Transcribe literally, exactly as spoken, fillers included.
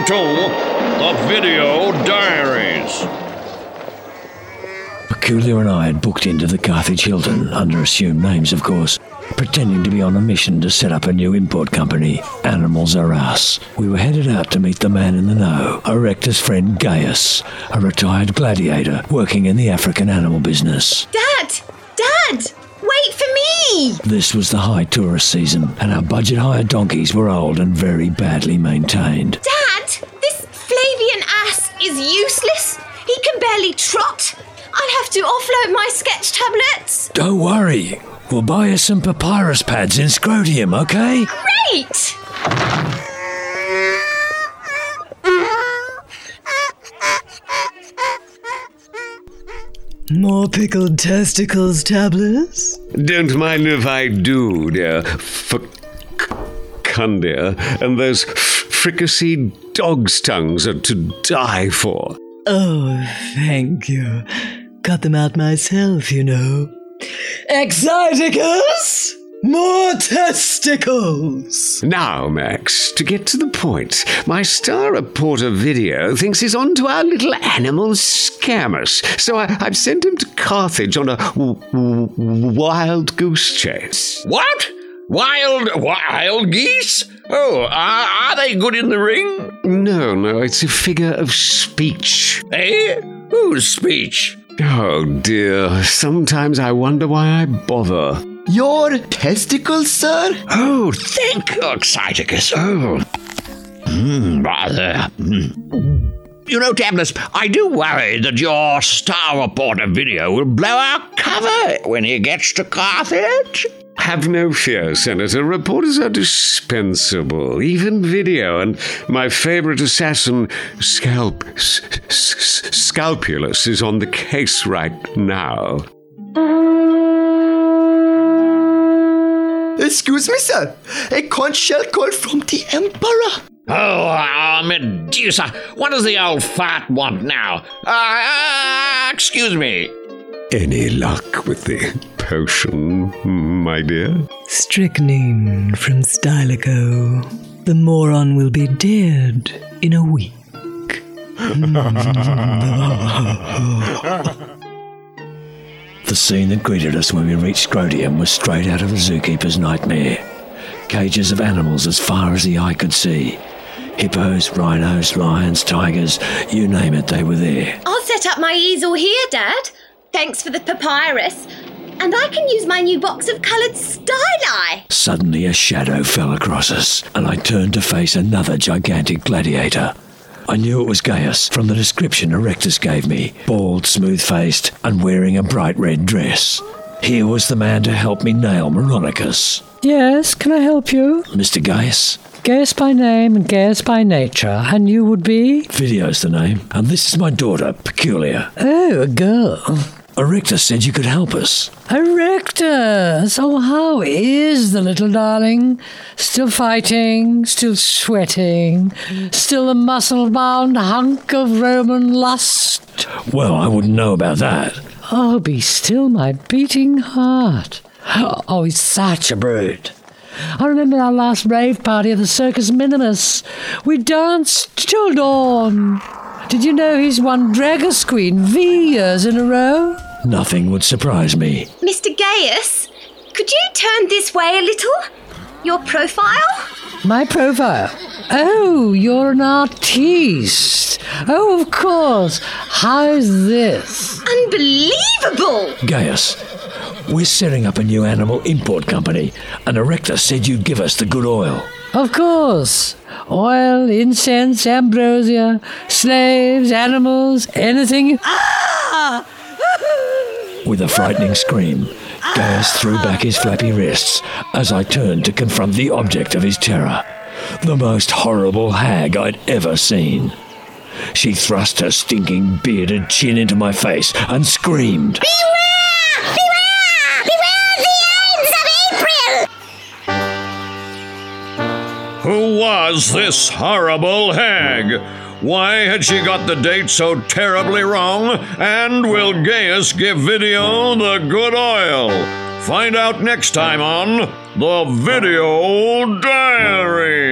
to The Video Diaries. Peculiar and I had booked into the Carthage Hilton, under assumed names of course, pretending to be on a mission to set up a new import company, Animals Are Us. We were headed out to meet the man in the know, Erecta's friend Gaius, a retired gladiator working in the African animal business. Dad! Dad! Wait for me! This was the high tourist season, and our budget hire donkeys were old and very badly maintained. Dad! This Flavian ass is useless. He can barely trot. I'll have to offload my sketch tablets. Don't worry. We'll buy you some papyrus pads in Scrotium, okay? Great! More pickled testicles tablets? Don't mind if I do, dear Facundia. And those fricasseed dog's tongues are to die for. Oh, thank you. Cut them out myself, you know. Exciticus! More testicles! Now, Max, to get to the point, my star reporter Video thinks he's on to our little animal scammers, so I, I've sent him to Carthage on a w- w- wild goose chase. What? Wild, wild geese? Oh, are, are they good in the ring? No, no, it's a figure of speech. Eh? Whose speech? Oh, dear. Sometimes I wonder why I bother. Your testicles, sir? Oh, thank you, Exciticus. Oh. Mm, rather. Mm. You know, Tabnus, I do worry that your star reporter Video will blow our cover when he gets to Carthage. Have no fear, Senator. Reporters are dispensable. Even Video and my favorite assassin, Scalp... S- S- Scalpulus, is on the case right now. Excuse me, sir. A conch shell call from the Emperor. Oh, uh, Medusa, what does the old fart want now? Uh, uh, excuse me. Any luck with the potion, my dear? Strychnine from Stylico. The moron will be dead in a week. The scene that greeted us when we reached Scrotium was straight out of a zookeeper's nightmare. Cages of animals as far as the eye could see. Hippos, rhinos, lions, tigers, you name it, they were there. I'll set up my easel here, Dad. Thanks for the papyrus. And I can use my new box of coloured styli. Suddenly a shadow fell across us, and I turned to face another gigantic gladiator. I knew it was Gaius from the description Erectus gave me, bald, smooth-faced, and wearing a bright red dress. Here was the man to help me nail Moronicus. Yes, can I help you? Mister Gaius? Gaius by name and Gaius by nature, and you would be? Video's the name, and this is my daughter, Peculiar. Oh, a girl. Erectus said you could help us. Erectus! Oh, how is the little darling? Still fighting, still sweating, still a muscle-bound hunk of Roman lust? Well, I wouldn't know about that. Oh, be still my beating heart. Oh, he's such a brute. I remember our last rave party at the Circus Minimus. We danced till dawn. Did you know he's won Dragus Queen V years in a row? Nothing would surprise me. Mister Gaius, could you turn this way a little? Your profile? My profile? Oh, you're an artiste. Oh, of course. How's this? Unbelievable! Gaius, we're setting up a new animal import company, and Erectus said you'd give us the good oil. Of course. Oil, incense, ambrosia, slaves, animals, anything you... Ah! With a frightening scream, Gaius threw back his flappy wrists as I turned to confront the object of his terror, the most horrible hag I'd ever seen. She thrust her stinking bearded chin into my face and screamed, Beware! Beware! Beware the ends of April! Who was this horrible hag? Why had she got the date so terribly wrong? And will Gaius give Video the good oil? Find out next time on The Video Diary.